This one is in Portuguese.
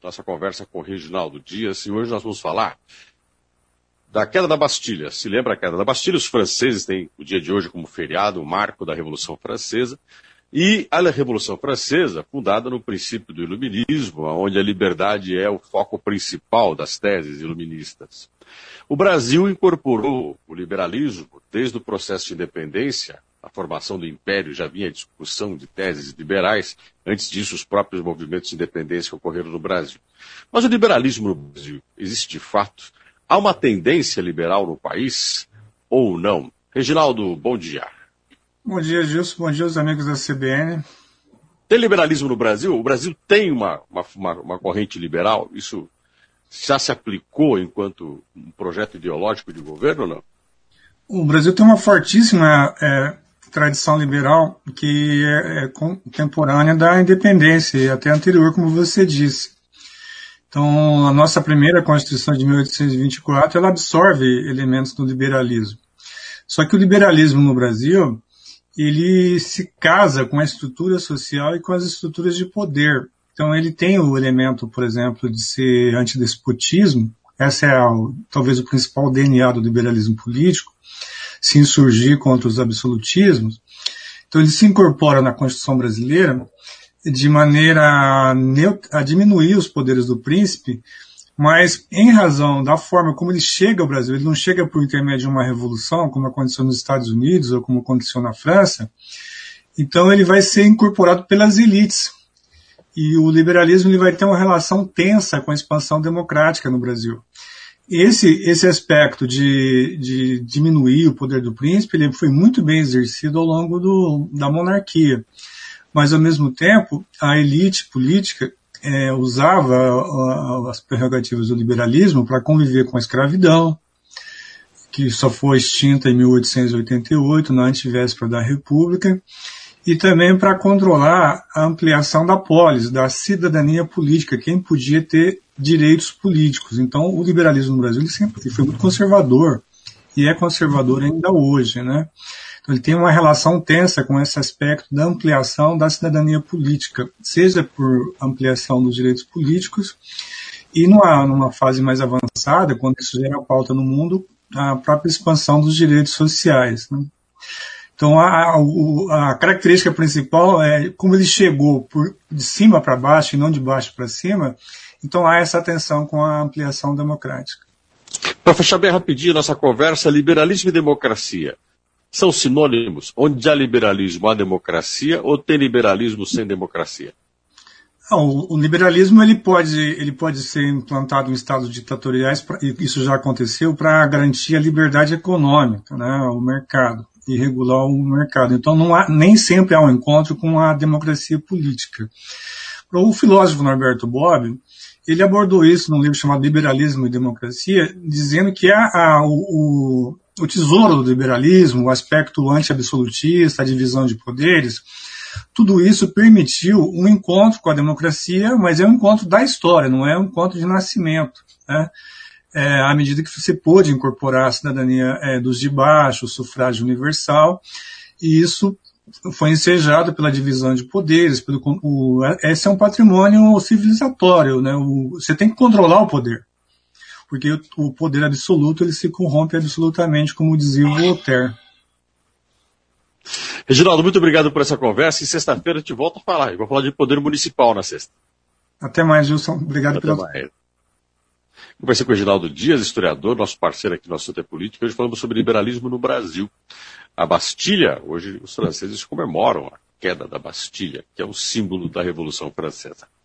nossa conversa com o Reginaldo Dias, e hoje nós vamos falar da queda da Bastilha. Se lembra a queda da Bastilha? Os franceses têm o dia de hoje como feriado, o marco da Revolução Francesa, e a Revolução Francesa, fundada no princípio do iluminismo, onde a liberdade é o foco principal das teses iluministas. O Brasil incorporou o liberalismo desde o processo de independência. A formação do Império já vinha a discussão de teses liberais. Antes disso, os próprios movimentos de independência ocorreram no Brasil. Mas o liberalismo no Brasil existe de fato? Há uma tendência liberal no país ou não? Reginaldo, bom dia. Bom dia, Gilson. Bom dia aos amigos da CBN. Tem liberalismo no Brasil? O Brasil tem uma corrente liberal? Isso já se aplicou enquanto um projeto ideológico de governo ou não? O Brasil tem uma fortíssima tradição liberal que é contemporânea da independência e até anterior, como você disse. Então, a nossa primeira Constituição de 1824, ela absorve elementos do liberalismo. Só que o liberalismo no Brasil, ele se casa com a estrutura social e com as estruturas de poder. Então, ele tem o elemento, por exemplo, de ser antidespotismo. Essa é talvez o principal DNA do liberalismo político, se insurgir contra os absolutismos. Então, ele se incorpora na Constituição brasileira de maneira a diminuir os poderes do príncipe, mas em razão da forma como ele chega ao Brasil, ele não chega por intermédio de uma revolução, como aconteceu nos Estados Unidos ou como aconteceu na França, então ele vai ser incorporado pelas elites. E o liberalismo ele vai ter uma relação tensa com a expansão democrática no Brasil. Esse aspecto de diminuir o poder do príncipe, ele foi muito bem exercido ao longo da monarquia. Mas, ao mesmo tempo, a elite política usava as prerrogativas do liberalismo para conviver com a escravidão, que só foi extinta em 1888, na antevéspera da República, e também para controlar a ampliação da polis, da cidadania política, quem podia ter direitos políticos. Então, o liberalismo no Brasil ele sempre foi muito conservador, e é conservador ainda hoje, né? Então, ele tem uma relação tensa com esse aspecto da ampliação da cidadania política, seja por ampliação dos direitos políticos, e numa fase mais avançada, quando isso gera pauta no mundo, a própria expansão dos direitos sociais, né? Então, a característica principal é como ele chegou de cima para baixo e não de baixo para cima, então há essa tensão com a ampliação democrática. Para fechar bem rapidinho nossa conversa, liberalismo e democracia são sinônimos? Onde há liberalismo, há democracia, ou tem liberalismo sem democracia? O liberalismo ele pode ser implantado em estados ditatoriais, e isso já aconteceu, para garantir a liberdade econômica, né, o mercado, e regular o mercado. Então nem sempre há um encontro com a democracia política. O filósofo Norberto Bobbio, ele abordou isso num livro chamado Liberalismo e Democracia, dizendo que o tesouro do liberalismo, o aspecto anti-absolutista, a divisão de poderes, tudo isso permitiu um encontro com a democracia, mas é um encontro da história, não é um encontro de nascimento, né? À medida que você pôde incorporar a cidadania dos de baixo, o sufrágio universal, e isso foi ensejado pela divisão de poderes, esse é um patrimônio civilizatório, né? Você tem que controlar o poder, porque o poder absoluto ele se corrompe absolutamente, como dizia o Voltaire. Reginaldo, muito obrigado por essa conversa, e sexta-feira eu te volto a falar. Eu vou falar de poder municipal na sexta. Até mais, Gilson. Obrigado pela... mais. Conversei com o Reginaldo Dias, historiador, nosso parceiro aqui no Assunto é Política. Hoje falamos sobre liberalismo no Brasil. A Bastilha, hoje os franceses comemoram a queda da Bastilha, que é um símbolo da Revolução Francesa.